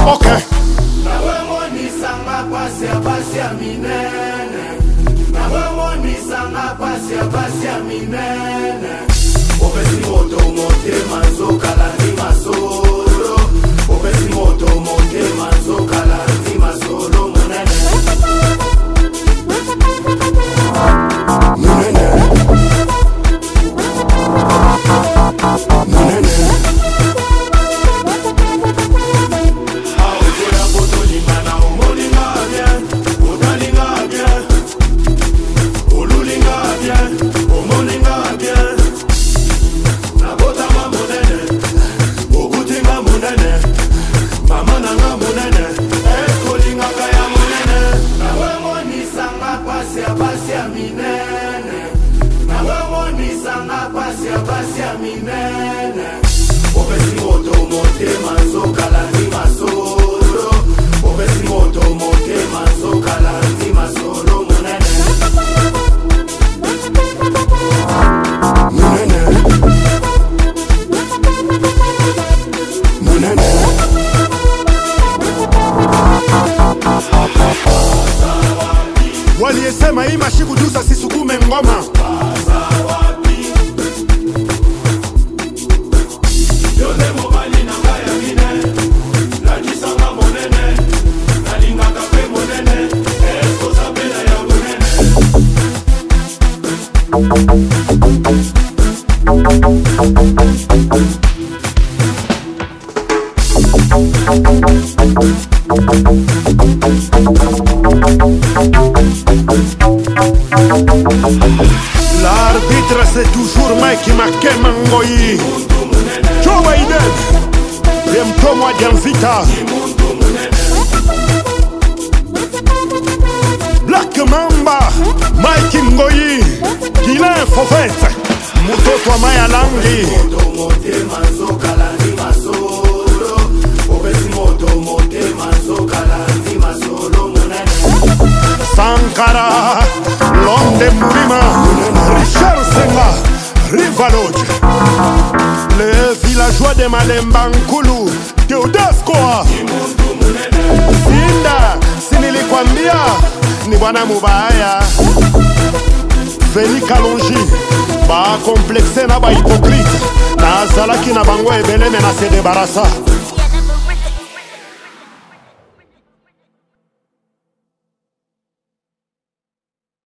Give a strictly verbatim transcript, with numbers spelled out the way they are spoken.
Okay. Nawe moni sanga pasi ya pasi ya minene. Nawe moni sanga pasi ya pasi ya minene. Opesi moto mote manzo kalandi masolo. Opesi moto mote manzo kalandi masolo munene. Munene. Munene. Waliesema hii mashikudusa sisukume ngoma. L'arbitre c'est toujours Mike Makemangoyi. Joe Biden Yemtomwa Dianvita. Black Mamba Mike Ngoyi Guilain Fofette Mutoto wa Maya Langi. Sankara Londe Mourima Richard Senga Rivaloge. Les villageois de Malemba Nkulu Teodaskoa. Sinda sinilikwambia ni bwana mubaya. Feli Kalonji ba complexe na ba hypocrite na zalaki na bango ebele mena se debarasa.